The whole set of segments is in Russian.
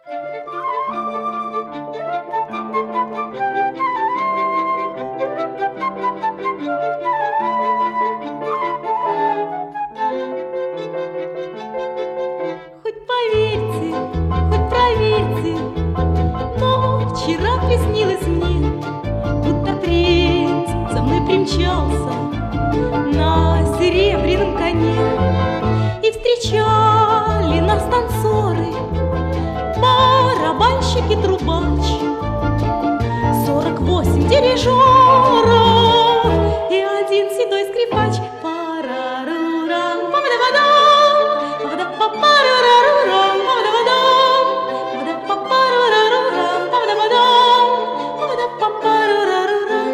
Хоть поверьте, хоть проверьте, но вчера приснилось мне, будто принц за мной примчался на серебряном коне. И встречали нас танцоры, барабанщик и трубач, 48 дирижеров и один седой скрипач. Парарурам, пападабадам, пападапапарарарурам, пападабадам, пападапапарарарурам, пападабадам, пападапапарарарурам.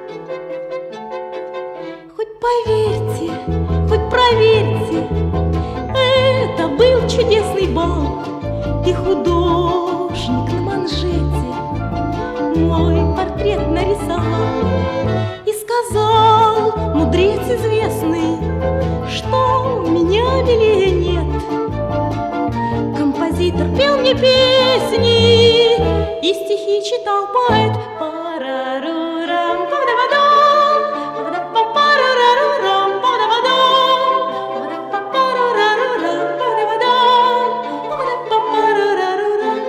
Хоть поверьте, хоть проверьте, это был чудесный бал, и художник на манжете мой портрет нарисовал и сказал, мудрец известный, что меня милее нет. Композитор пел мне песни и стихи читал поэт. Парарурам, пападабадам, пападапапарарарурам, пападабадам, пападапапарарарурам, пападабадам, пападапапарарарурам.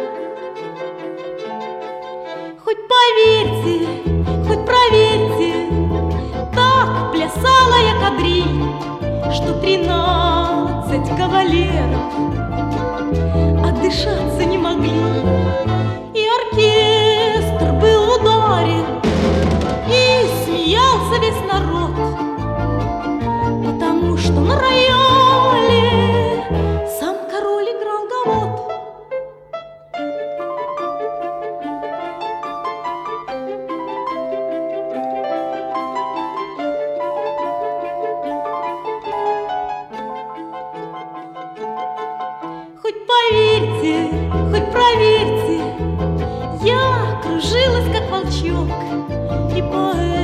Хоть поверьте, хоть проверьте, так плясала я кадриль, что 13 кавалеров отдышаться не могли. И оркестр был в ударе, и смеялся весь народ, потому что на рояле сам король играл гавот. Хоть поверьте, хоть проверьте, я кружилась, как волчок, и поэт